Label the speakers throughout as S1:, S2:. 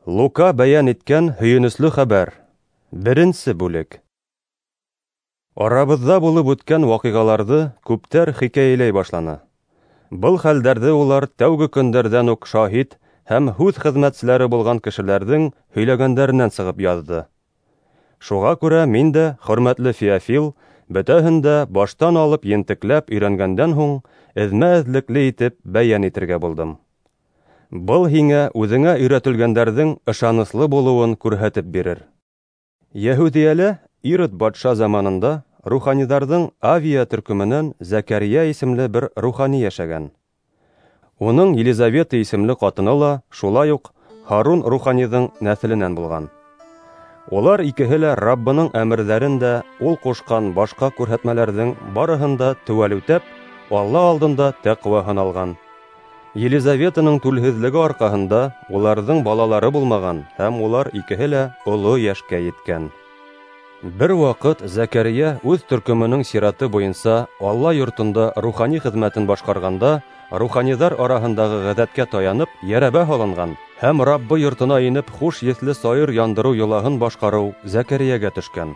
S1: Лука бәян иткән һөйөнөсле хәбәр. Беренче бүлек. Арабызда булып үткән вакыйгаларҙы күптәр хикәйәләй башланы. Был хәлдәрҙе улар тәүге көндәрҙән үк шаһит һәм һүҙ хеҙмәтселәре булган кешеләрҙең һөйләгәндәренән сығып яҙҙы. Шуға күрә мин дә, хөрмәтле Феофил, бөтәһен дә баштан алып ентекләп өйрәнгәндән һуң, эҙмә-эҙлекле итеп бәян итергә булдым. Был һиңә үҙеңә өйрәтелгәндәрҙең ышаныслы булыуын күрһәтеп бирер. Йәһүдиәлә Ирод батша заманында руханиҙарҙың Авия төркөмөнән Зәкәрия исемле бер рухани йәшәгән. Уның Елизавета исемле ҡатыны ла шулай уҡ Һарун руханиҙың нәҫеленән булған. Улар икеһе лә Раббының әмерҙәрен дә, ул ҡушҡан башҡа күрһәтмәләрҙең барыһын да теүәл үтәп, Алла алдында тәҡүә һыналған. Елизаветаның түлһеҙлеге арҡаһында уларҙың балалары булмаған һәм улар икеһе лә оло йәшкә еткән. Бер ваҡыт Зәкәрия үҙ төркөмөнөң сираты буйынса Алла йортонда рухани хеҙмәтен башҡарғанда, руханиҙар араһындағы ғәҙәткә таянып, йәрәбә һалынған һәм Раббы йортона инеп хуш еҫле сайыр яндырыу йолаһын башҡарыу Зәкәриәгә төшкән.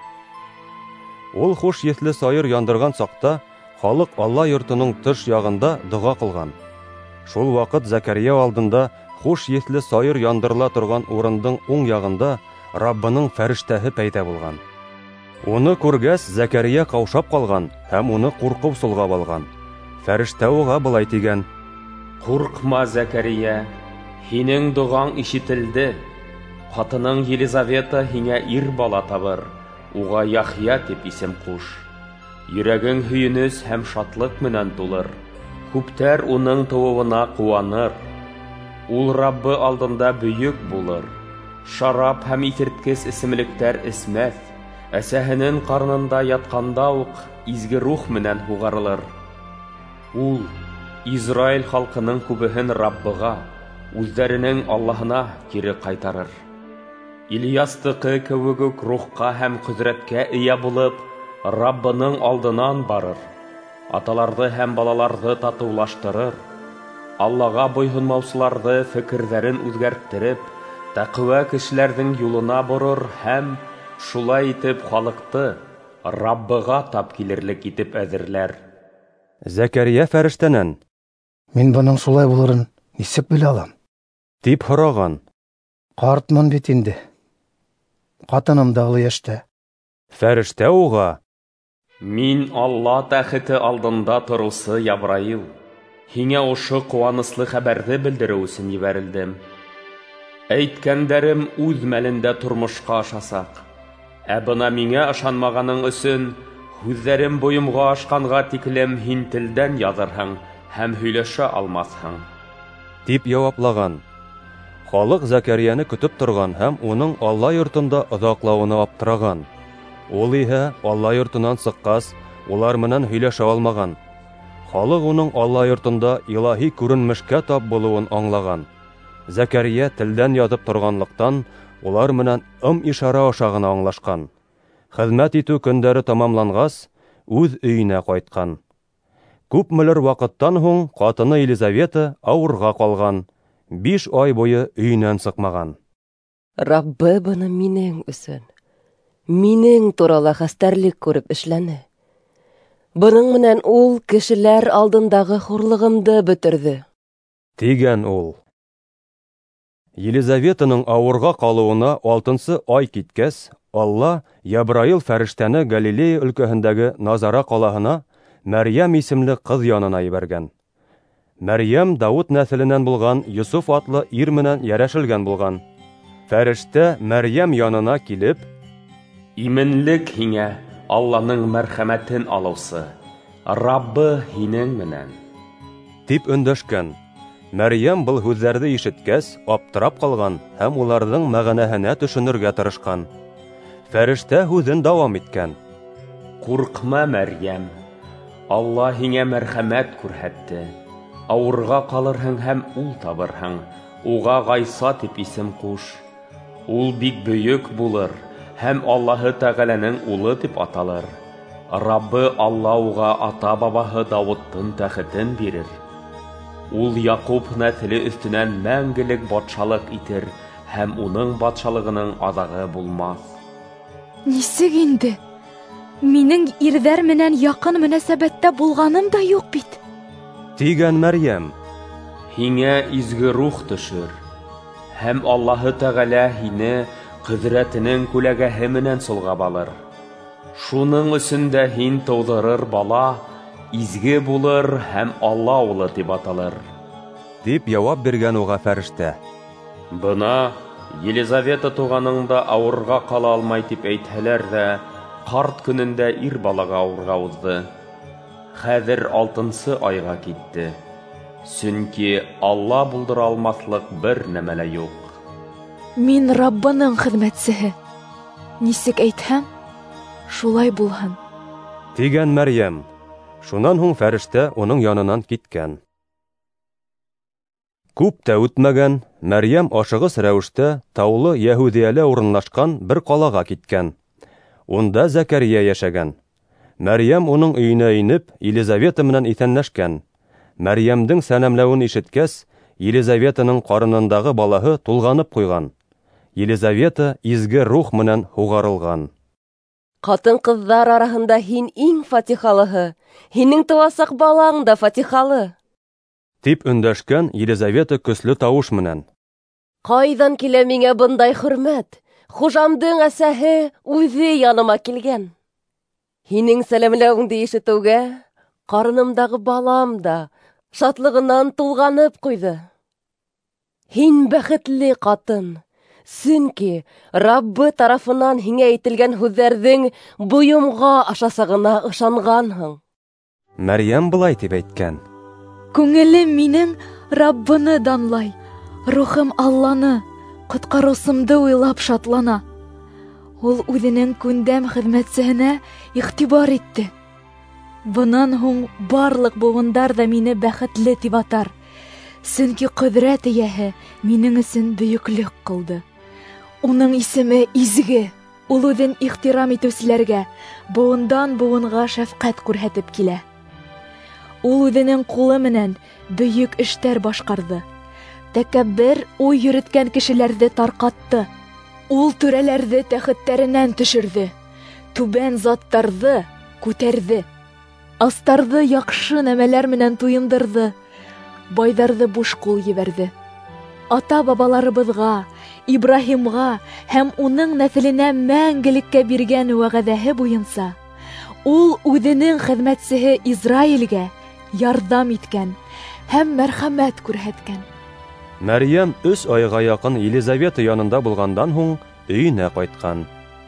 S1: Ул хуш еҫле сайыр яндырған саҡта халыҡ Алла йортоноң тыш яғында доға ҡылған. Шул ваҡыт Зәкәрия алдында хуш еҫле сайыр яндырыла торған урындың уң яғында Раббының фәрештәһе пәйҙә булған. Уны күргәс, Зәкәрия ҡаушап ҡалған һәм уны ҡурҡыу солғап алған. Фәрештә уға былай тигән:
S2: «Ҡурҡма, Зәкәрия, һинең доғаң ишетелде. Ҡатының Елизавета һиңә ир бала табыр, уға Яхья тип исем ҡуш. Йөрәгең һөйөнөс һәм шатлыҡ менән тулыр. Күптәр уның тыуыуына ҡыуаныр. Ул Раббы алдында бөйөк булыр. Шарап һәм иҫерткес эсемлектәр эсмәҫ. Әсәһенең ҡарнында ятҡанда уҡ изге рух менән һуғарылыр. Ул Израиль халҡының күбеһен Раббыға, үҙҙәренең Аллаһына кире ҡайтарыр. Ильястыҡы кеүек үк рухҡа һәм ҡөҙрәткә эйә булып, Раббының алдынан барыр. Аталарҙы һәм балаларҙы татыулаштырыр. Аллаға буйһонмаусыларҙы фекерҙәрен үҙгәрттереп, тәҡүә кешеләрҙең юлына борор һәм шулай итеп халыҡты Раббыға тап килерлек итеп әҙерләр.
S1: Зәкәрия фәрештәнән:
S3: «Мин бының шулай булырын нисек белә алам?»
S1: тип һораған.
S3: «Ҡартмын бит инде. Ҡатыным да оло йәштә».
S1: Фәрештә уға:
S2: «Мин Алла тәхете алдында тороусы Ябраил. Һиңә ошо ҡыуаныслы хәбәрҙе белдереү өсөн ебәрелдем. Әйткәндәрем үҙ мәлендә тормошҡа ашасаҡ. Ә бына миңә ышанмағаның өсөн һүҙҙәрем бойомға ашҡанға тиклем һин телдән яҙырһың һәм һөйләшә алмаҫһың»,
S1: тип яуаплаған. Халыҡ Зәкәрияны көтөп торған һәм уның Алла йортонда оҙаҡлауына аптыраған. Ул иһә Алла йортонан сыҡҡас, улар менән һөйләшә алмаған. Халыҡ уның Алла йортонда илаһи күренмешкә тап булыуын аңлаған. Зәкәрия телдән яҙып торғанлыҡтан, улар менән ишара аша ғына аңлашҡан. Хеҙмәт итеү көндәре тамамланғас, үҙ өйөнә ҡайтҡан. Күпмелер ваҡыттан һуң ҡатыны Елизавета ауырға ҡалған. 5 ай буйы өйөнән сыҡмаған.
S4: Раббы быны минең өсөн, минең турала хәстәрлек күреп эшләне. Бының менән ул кешеләр алдындағы хурлығымды бөтөрҙө»,
S1: тигән ул. Елизаветаның ауырға ҡалыуына 6-нсы ай киткәс, Алла Ябраил фәрештәне Галилея өлкәһендәге Назара ҡалаһына Мәрйәм исемле ҡыҙ янына ебәргән. Мәрйәм Дауыт нәҫеленән булған Йософ атлы ир менән йәрәшелгән булған. Фәрештә Мәрйәм янына килеп:
S2: «Именлек һиңә, Алланың мәрхәмәтен алыусы, Раббы һинең менән»,
S1: тип өндәшкән. Мәрйәм был һүҙҙәрҙе ишеткәс, аптырап ҡалған һәм уларҙың мәғәнәһенә төшөнөргә тырышҡан. Фәрештә һүҙен дауам иткән:
S2: «Ҡурҡма, Мәрйәм, Алла һиңә мәрхәмәт күрһәтте. Ауырға ҡалырһың һәм ул табырһың. Уға Ғайса тип исем ҡуш. Ул бик бөйөк булыр һәм Аллаһы Тәғәләнең улы тип аталыр. Раббы Алла уға ата-бабаһы Дауыттың тәхетен бирер. Ул Яҡуп нәҫеле өҫтөнән мәңгелек батшалык итер һәм уның батшалыгының аҙағы булмаҫ.
S5: Нисек инде? Минең ирҙәр менән яҡын мөнәсәбәттә булғаным да юҡ бит.
S1: Тигән Мәрйәм.
S2: Һиңә изге рух төшөр, һәм Аллаһы Тәғәлә һине ҡөҙрәтенең күләгәһе менән солғап алыр. Шуның өсөн дә һин тыуҙырыр бала изге булыр һәм Алла улы тип аталыр.
S1: Дип яуап биргән уға фәрештә.
S2: Бына Елизавета туғаныңда ауырға ҡала алмай тип әйтһәләр ҙә, ҡарт көнөндә ир балаға ауырға уҙҙы. Хәҙер 6-нсы айға китте. Сөнки Алла булдыра алмаҫлыҡ бер нәмә лә юҡ.
S5: Мин Раббының хеҙмәтсеһе. Нисек әйтһәм, шулай булһын.
S1: Тигән Мәрйәм. Шунан һуң фәрештә уның янынан киткән. Күп тә үтмәгән, Мәрйәм ашығыс рәүештә таулы Йәһүдиәлә урынлашҡан бер ҡалаға киткән. Унда Зәкәрйә йәшәгән. Мәрйәм уның өйөнә инеп, Елизавета менән иҫәнләшкән. Мәрйәмдең сәләмләүен ишеткәс, Елизаветаның ҡарынындағы балаһы тулғанып ҡуйған. Елизавета изге рух менән һуғарылған.
S4: Ҡатын-ҡыҙҙар араһында һин иң фатихалыһы, һинең тыуасаҡ балаң да фатихалы.
S1: Тип өндәшкән Елизавета көслө тауыш менән.
S4: Ҡайҙан килә миңә бындай хөрмәт? Хужамдың әсәһе үҙе яныма килгән. Һинең сәләмләүеңде ишетеүгә, ҡарынымдағы балам да шатлығынан тулғанып ҡуйҙы. Һин бәхетле ҡатын, сөнки Раббы тарафынан һиңә әйтелгән һүҙҙәрҙең бойомға ашасағына ышанғанһың.
S1: Мәрйәм былай тип әйткән.
S5: Күңелем минең Раббыны данлай, рухым Алланы, ҡотҡарыусымды уйлап шатлана. Ул үҙенең күндәм хеҙмәтсеһенә иғтибар итте. Бынан һуң барлыҡ быуындар ҙа мине бәхетле тип атар, сөнки ҡөҙрәт эйәһе минең өсөн бөйөклөк ҡылды. Уның исеме изге, ул үҙен ихтирам итеүселәргә быуындан быуынға шәфҡәт күрһәтеп килә. Ул үҙенең ҡулы менән бөйөк эштәр башҡарҙы. Тәкәббер уй йөрөткән кешеләрҙе тарҡатты. Ул түрәләрҙе тәхеттәренән төшөрҙө. Түбән заттарҙы күтәрҙе. Астарҙы яҡшы нәмәләр менән туйындырҙы. Байҙарҙы буш ҡул ебәрҙе. Ата-бабаларыбыҙға, Ибраһимға һәм уның нәҫеленә мәңгелеккә биргән вәғәҙәһе буйынса, ул үҙенең хеҙмәтсеһе Израилгә ярҙам иткән һәм мәрхәмәт күрһәткән.
S1: Мәрйәм 3 айға яҡын Елизавета янында булғандан һуң өйөнә ҡайтҡан.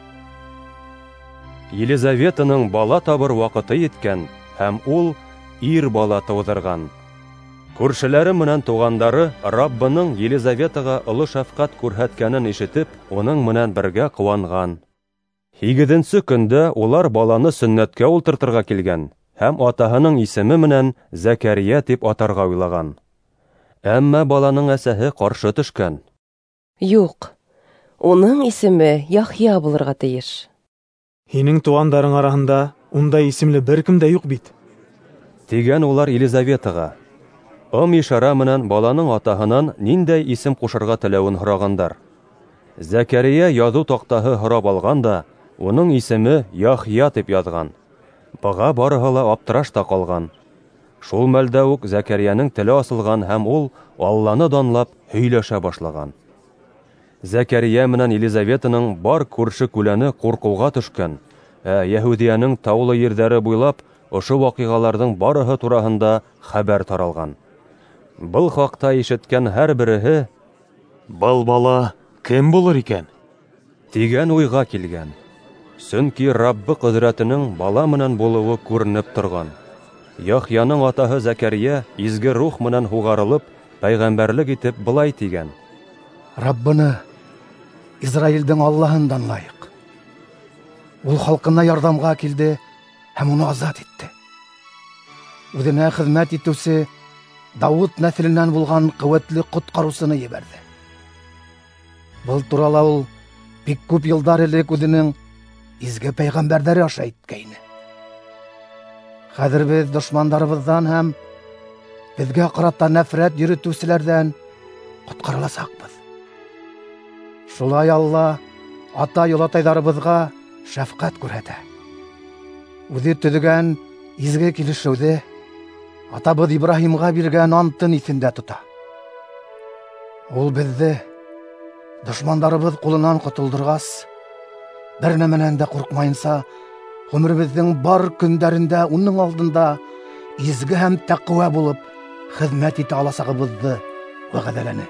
S1: Елизаветаның бала табыр ваҡыты еткән һәм ул ир бала тыуҙырған. Күршеләре менән туғандары Раббының Елизаветаға оло шәфҡәт күрһәткәнен ишетеп, уның менән бергә ҡыуанған. 8-нсе көндә улар баланы сөннәткә ултыртырға килгән һәм атаһының исеме менән Зәкәрйә тип атарға уйлаған. Әммә баланың әсәһе ҡаршы төшкән.
S4: Юҡ, уның исеме Яхья булырға тейеш.
S6: Һинең туғандарың араһында ундай исемле бер кем дә юҡ бит.
S1: Тигән улар Елизаветаға. Ишара менән баланың атаһынан ниндәй исем ҡушырға теләүен һорағандар. Зәкәрйә яҙыу таҡтаһы һорап алған да, уның исеме Яхья тип яҙған. Быға барыһы ла аптырашта ҡалған. Шул мәлдә үк Зәкәрйәнең теле асылған һәм ул Алланы данлап һөйләшә башлаған. Зәкәрйә менән Елизаветаның бар күрше-күләне ҡурҡыуға төшкән, Йәһүдиәнең таулы ерҙәре буйлап ошо ваҡиғаларҙың барыһы тураһында хәбәр таралған. Был хаҡта ишеткән һәр береһе
S6: Был бала кем булыр икән?
S1: тигән уйға килгән. Сөнки Раббы ҡөҙрәтенең бала менән булыуы күренеп торған. Яхьяның атаһы Зәкәрйә изге рух менән һуғарылып, пәйғәмбәрлек итеп былай тигән.
S3: Раббыны, Израилдың Аллаһын данлайыҡ. Ул халҡына ярҙамға килде һәм уны азат итте. Үҙенә хеҙмәт итеүсе Дауыт нәҫеленән булған ҡеүәтле ҡотҡарыусыны ебәрҙе. Был турала ул бик күп йылдар элек үҙенең изге пәйғәмбәрҙәре аша әйткәйне. Хәҙер беҙ дошмандарыбыҙҙан һәм беҙгә ҡарата нәфрәт йөрөтөүселәрҙән ҡотҡарыласаҡбыҙ. Шулай Алла ата-йолатайдарыбызга шәфкать күрһәтә. Үзе төҙөгән изге килешеүҙе атабыҙ Ибраһимға биргән антын иҫендә тота. Ул беҙҙе дошмандарыбыҙ ҡулынан ҡотолдорғас, бер нәмәнән дә ҡурҡмайынса, ғүмеребеҙҙең бар көндәрендә уның алдында изге һәм тәҡүә булып хеҙмәт итә аласағыбыҙҙы вәғәҙәләне.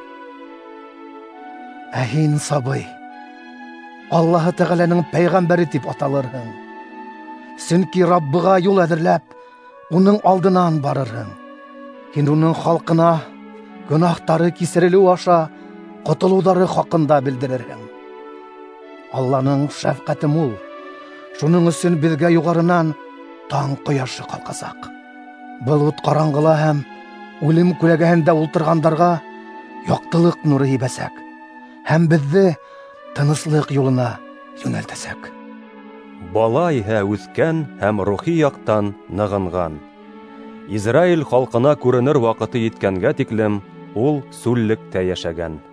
S3: Ә һин, сабый, Аллаһы Тәғәләнең пәйғәмбәре тип аталырһың. Сөнки Раббыға юл әҙерләп, уның алдынан барырһың. Һин уның халҡына гөнаһтары кисерелеү аша ҡотолоуҙары хаҡында белдерерһең. Алланың шәфҡәте мул. Шуның өсөн беҙгә юғарынан таң ҡояшы ҡалҡасаҡ. Был ут ҡараңғыла һәм үлем күләгәһендә ултырғандарға яҡтылыҡ нуры һибәсәк һәм беҙҙе тыныслыҡ юлына йүнәлтәсәк.
S1: Бала иһә үҫкән һәм рухи яҡтан нығынған. Израиль халҡына күренер ваҡыты еткәнгә тиклем ул сүллектә йәшәгән.